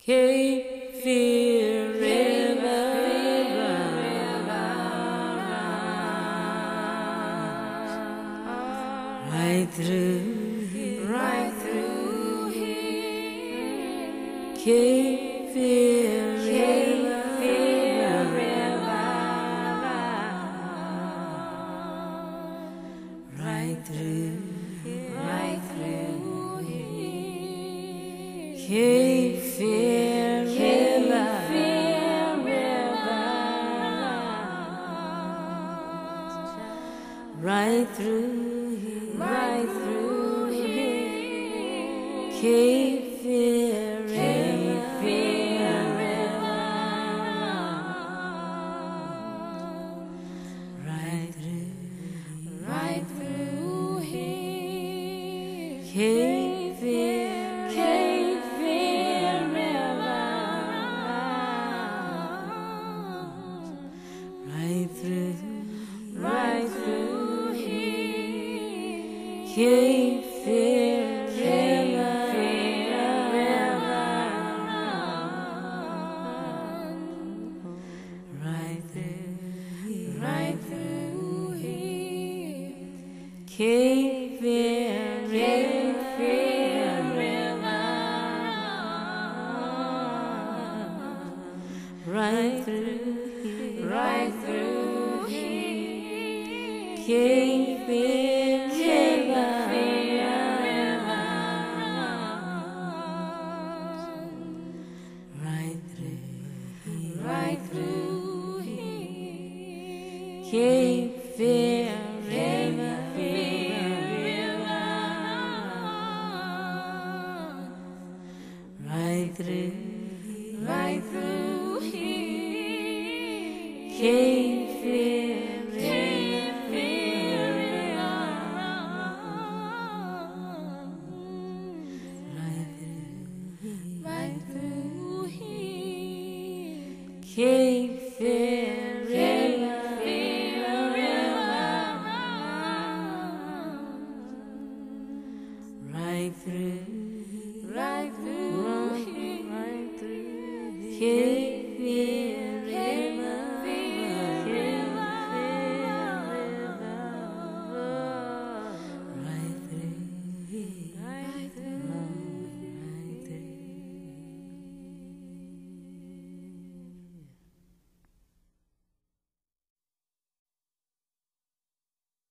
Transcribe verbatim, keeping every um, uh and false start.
Cape Fear River, right through here, right through here. Cape Fear River, Fear River, right through here, right through here. Cape Fear River, Fear River, right through here, right through here. Cape Fear Cape Fear River, right through right through here. Cape Fear, Cape Fear River, right through right through here. Cape Fear Cape River, Fear River, right through right through here. Cape Fear Cape River, Fear River, right through right through here. Cape Fear Cape River, Fear River, right through right through here. Cape Fear Cape River, Fear River, right through right through here. Cape Fear Cape Fear River, right through here. Cape Fear Cape River, Fear River, right through